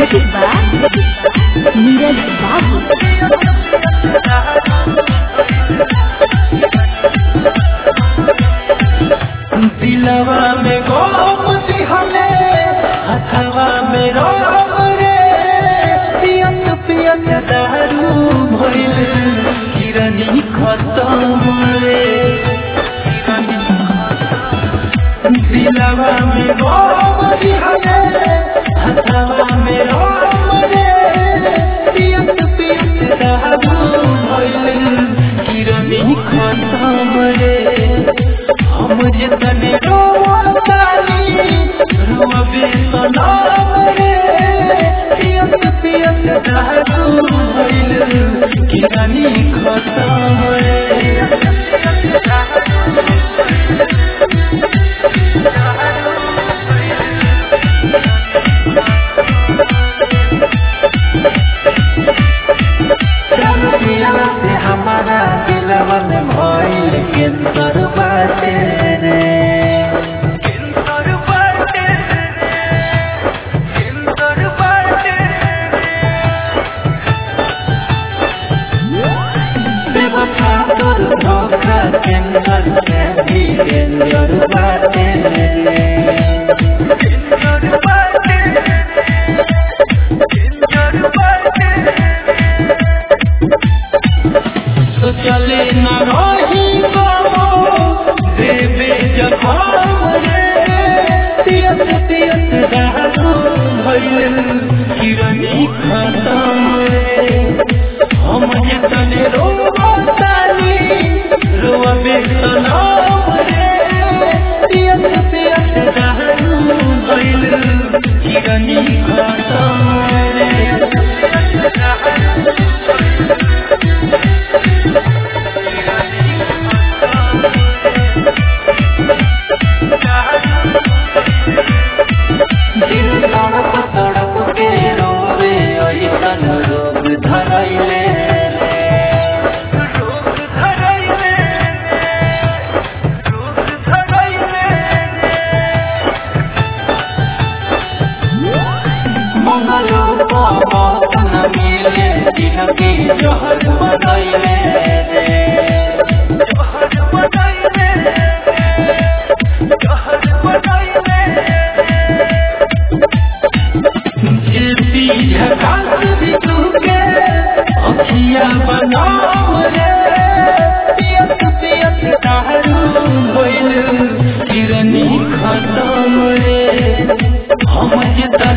Music by Neeraj Babu. दिलवा में गोमती हमें हथवा में रोम रे पियत पियत दारू भइल किरनी खत्म रे दिलवा में गोमती हमें हथवा में रोम रे पियत पियत दारू भइल किरनी खत्म रे हम जितने रोवानी रोवे सलाम रे पियत पियत दारू भइल किरानी खत्म रे से हमारा दिलवा में भइल कैंसर बाटे रे बेवफा तोर धोखा कैंसर से भी डेंजर बाटे रे तो चले न रही देवे जखाम रे पियत पियत दारू भइल किरनी खत्म रे हम जितने रोवानी रोवे सलाम रे पियत पियत दारू भइल किरनी खत्म रे तड़प के रोवे ऐसन रोग धरैले मंगलो बात न मिले जिनकी जहर बनैले अखिया बनाओ रे पियत पियत दारू भइल किरनी खत्म रे हम जितना